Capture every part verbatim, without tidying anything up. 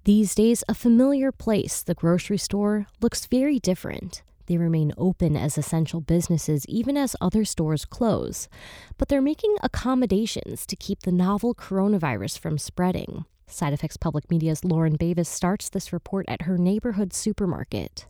These days, a familiar place, the grocery store, looks very different. They remain open as essential businesses even as other stores close. But they're making accommodations to keep the novel coronavirus from spreading. Side Effects Public Media's Lauren Bavis starts this report at her neighborhood supermarket.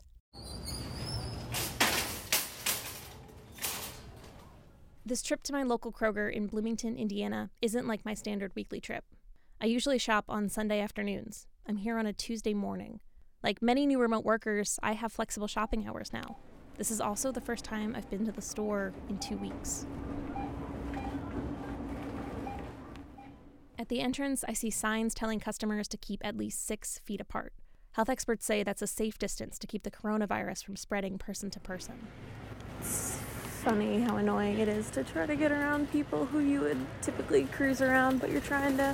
This trip to my local Kroger in Bloomington, Indiana, isn't like my standard weekly trip. I usually shop on Sunday afternoons. I'm here on a Tuesday morning. Like many new remote workers, I have flexible shopping hours now. This is also the first time I've been to the store in two weeks. At the entrance, I see signs telling customers to keep at least six feet apart. Health experts say that's a safe distance to keep the coronavirus from spreading person to person. It's funny how annoying it is to try to get around people who you would typically cruise around, but you're trying to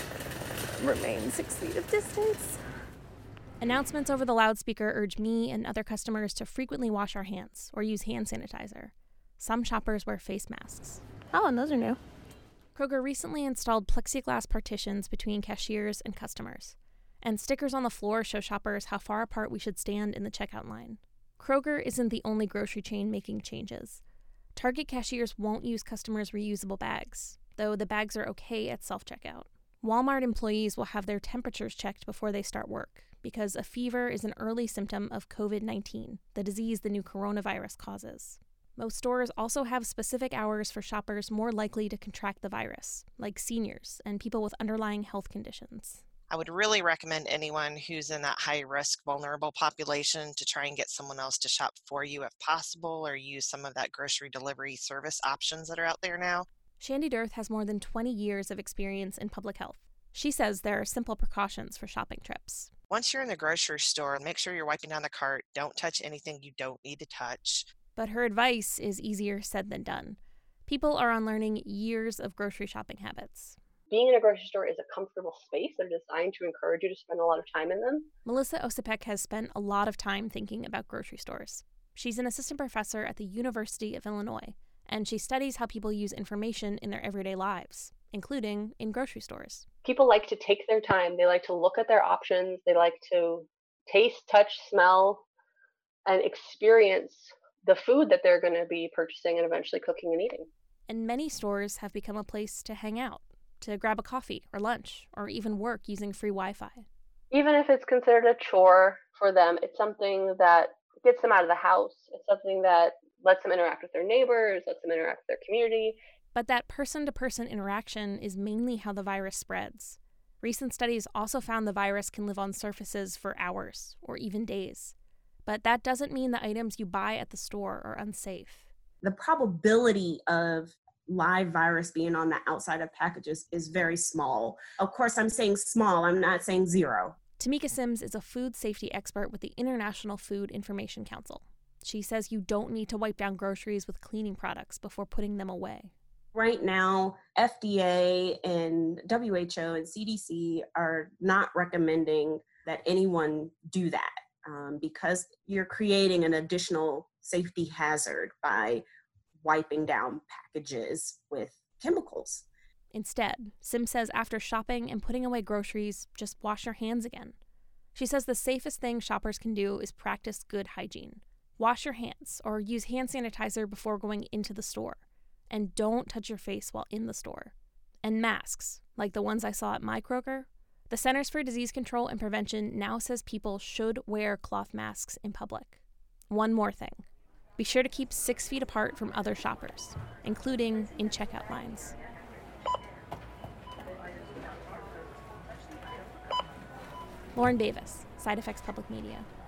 remain six feet of distance. Announcements over the loudspeaker urge me and other customers to frequently wash our hands or use hand sanitizer. Some shoppers wear face masks. Oh, and those are new. Kroger recently installed plexiglass partitions between cashiers and customers, and stickers on the floor show shoppers how far apart we should stand in the checkout line. Kroger isn't the only grocery chain making changes. Target cashiers won't use customers' reusable bags, though the bags are okay at self-checkout. Walmart employees will have their temperatures checked before they start work, because a fever is an early symptom of covid nineteen, the disease the new coronavirus causes. Most stores also have specific hours for shoppers more likely to contract the virus, like seniors and people with underlying health conditions. I would really recommend anyone who's in that high-risk, vulnerable population to try and get someone else to shop for you if possible, or use some of that grocery delivery service options that are out there now. Shandy Dirth has more than twenty years of experience in public health. She says there are simple precautions for shopping trips. Once you're in the grocery store, make sure you're wiping down the cart. Don't touch anything you don't need to touch. But her advice is easier said than done. People are unlearning years of grocery shopping habits. Being in a grocery store is a comfortable space. They're designed to encourage you to spend a lot of time in them. Melissa Osipek has spent a lot of time thinking about grocery stores. She's an assistant professor at the University of Illinois, and she studies how people use information in their everyday lives, including in grocery stores. People like to take their time. They like to look at their options. They like to taste, touch, smell, and experience the food that they're going to be purchasing and eventually cooking and eating. And many stores have become a place to hang out, to grab a coffee or lunch, or even work using free Wi-Fi. Even if it's considered a chore for them, it's something that gets them out of the house. It's something that lets them interact with their neighbors, lets them interact with their community. But that person-to-person interaction is mainly how the virus spreads. Recent studies also found the virus can live on surfaces for hours or even days. But that doesn't mean the items you buy at the store are unsafe. The probability of live virus being on the outside of packages is very small. Of course, I'm saying small, I'm not saying zero. Tamika Sims is a food safety expert with the International Food Information Council. She says you don't need to wipe down groceries with cleaning products before putting them away. Right now, F D A and W H O and C D C are not recommending that anyone do that um, because you're creating an additional safety hazard by wiping down packages with chemicals. Instead, Sim says after shopping and putting away groceries, just wash your hands again. She says the safest thing shoppers can do is practice good hygiene. Wash your hands or use hand sanitizer before going into the store. And don't touch your face while in the store. And masks, like the ones I saw at my Kroger. The Centers for Disease Control and Prevention now says people should wear cloth masks in public. One more thing. Be sure to keep six feet apart from other shoppers, including in checkout lines. Lauren Bavis, Side Effects Public Media.